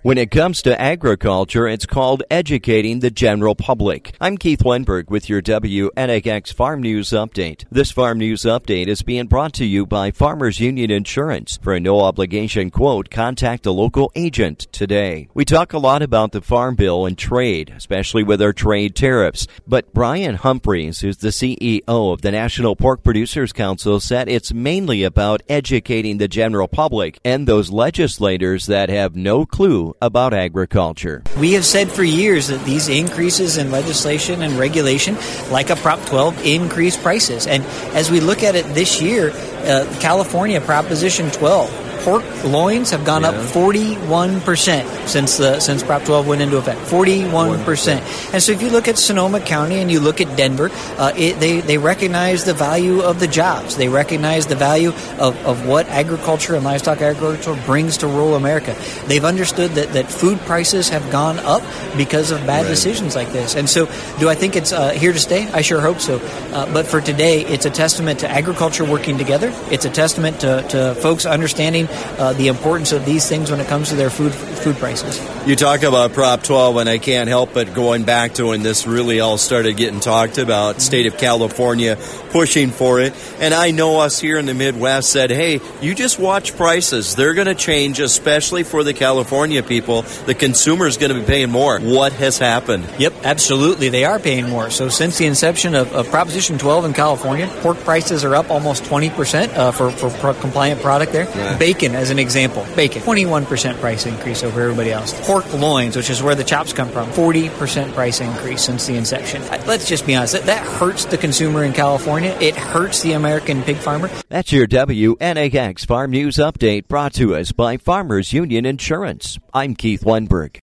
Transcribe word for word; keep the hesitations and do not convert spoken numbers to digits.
When it comes to agriculture, it's called educating the general public. I'm Keith Wenberg with your W N X X Farm News Update. This Farm News Update is being brought to you by Farmers Union Insurance. For a no-obligation quote, contact a local agent today. We talk a lot about the Farm Bill and trade, especially with our trade tariffs. But Brian Humphreys, who's the C E O of the National Pork Producers Council, said it's mainly about educating the general public and those legislators that have no clue about agriculture. We have said for years that these increases in legislation and regulation, like a Prop twelve, increase prices. And as we look at it this year, uh, California Proposition twelve, pork loins have gone yeah. up forty-one percent since the since Prop twelve went into effect. forty-one percent. And so if you look at Sonoma County and you look at Denver, uh, it, they, they recognize the value of the jobs. They recognize the value of, of what agriculture and livestock agriculture brings to rural America. They've understood that, that food prices have gone up because of bad right. decisions like this. And so do I think it's uh, here to stay? I sure hope so. Uh, but for today, it's a testament to agriculture working together. It's a testament to, to folks understanding Uh, the importance of these things when it comes to their food food prices. You talk about Prop twelve, and I can't help but going back to when this really all started getting talked about, state of California pushing for it. And I know us here in the Midwest said, hey, you just watch prices. They're going to change, especially for the California people. The consumer is going to be paying more. What has happened? Yep, absolutely. They are paying more. So since the inception of, of Proposition twelve in California, pork prices are up almost twenty percent uh, for, for pro- compliant product there. Yeah. Bacon, as an example, bacon, twenty-one percent price increase over everybody else. Pork loins, which is where the chops come from, forty percent price increase since the inception. Let's just be honest, that, that hurts the consumer in California. It hurts the American pig farmer. That's your W N X X Farm News Update brought to us by Farmers Union Insurance. I'm Keith Wenberg.